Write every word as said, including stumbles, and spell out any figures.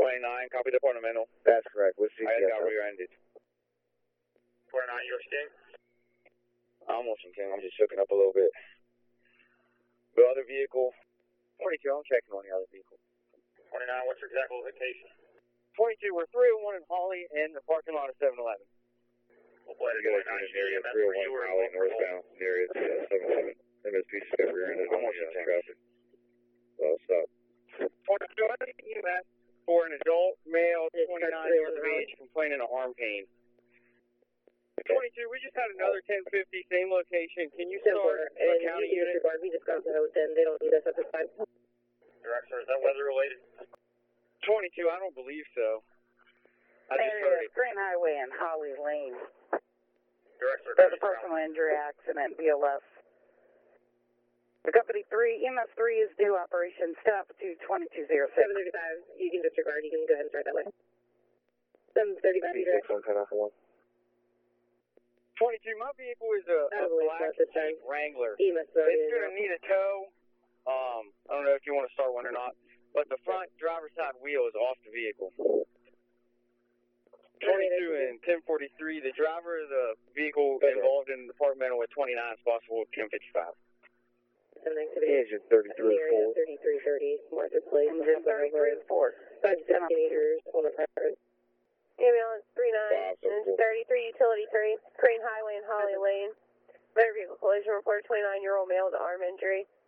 twenty-nine, copy departmental. That's correct. What's the I got rear-ended. twenty-nine, you're King? I almost in King. I'm just hooking up a little bit. The other vehicle. twenty-two, I'm checking on the other vehicle. twenty-nine, what's your exact location? twenty-two, we're three oh one in Holly in the parking lot of seven eleven. We'll play the twenty-nine, area E M S three oh for you one or Holly northbound near its uh, seven eleven. M S P got rear-ended on the uh, traffic. Well, stop. twenty-two, I think E M S for an adult male, twenty-nine, North Beach, complaining of arm pain. twenty-two, we just had another ten fifty, same location. Can you start a county unit? We just got to ten. They don't need us at this time. Director, is that weather related? twenty-two, I don't believe so. I just heard it. Green Highway and Holly Lane. Director, There's a personal injury accident, B L S. The company three, E M S three is due operation staff to twenty-two oh six. seven thirty-five, you can disregard, you can go ahead and start that way. seven thirty-five, you direct. twenty-two, my vehicle is a, a black Jeep Wrangler. E M S though, It's going to need a tow. Um, I don't know if you want to start one or not, but the front driver's side wheel is off the vehicle. twenty-two and ten forty-three, the driver of the vehicle involved in the departmental at twenty-nine is possible with ten fifty-five. Engine thirty-three four. thirty-three thirty, Martha Place. Engine thirty-three four. five to seventeen meters on the front. Ambulance three nine, Wow, so and cool. thirty-three Utility three, Crane Highway and Holly Lane. Motor vehicle collision reported twenty-nine-year-old male with arm injury.